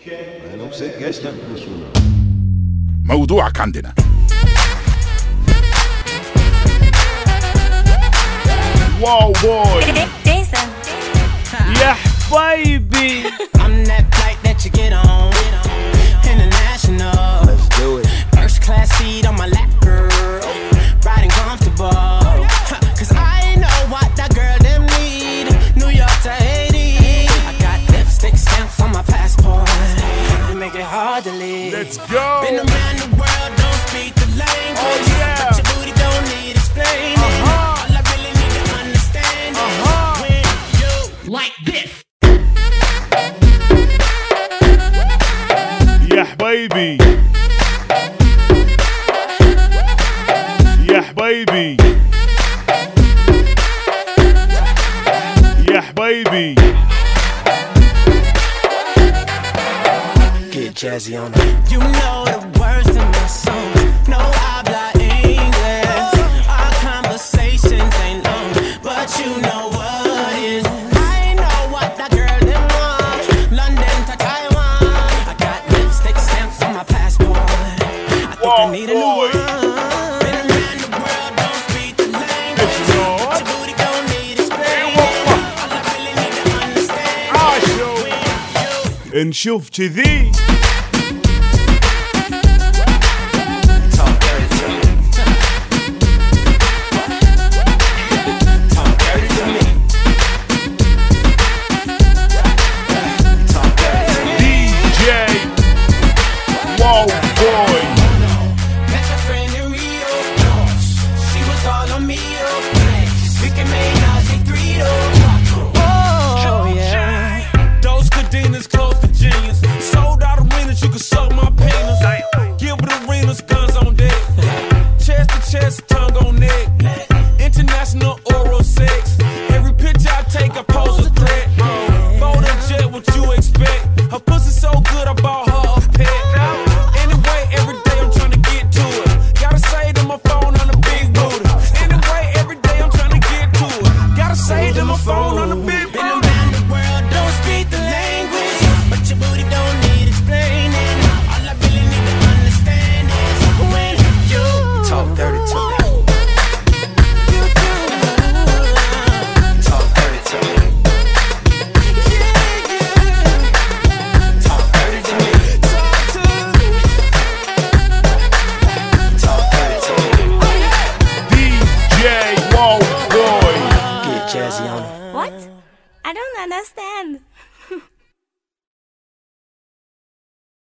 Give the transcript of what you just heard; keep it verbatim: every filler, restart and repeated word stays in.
موضوعك عندنا. واو بوي يا حبايبي. I'm that flight that you get on. International. Let's do it. First class seat on my lap, girl. Riding comfortable. Cause I know what that girl them need. New York to Haiti. I got lipstick stamps on my passport. They make it hard to leave. Let's go. Been around the world, don't speak the language. Oh yeah. But your booty don't need explaining. Uh-huh. All I really need to understand uh-huh. is when you like this. يا حبايبي يا حبايبي يا حبايبي. Get jazzy on it. You know the words in my songs. No habla English. Our conversations ain't long, but you know what is. I know what that girl them want. London to Taiwan. I got lipstick stamps on my passport. I think I need a new one. Been around the world, don't speak the language. But your booty don't need explaining. All I really need to understand is when you نشوف كذي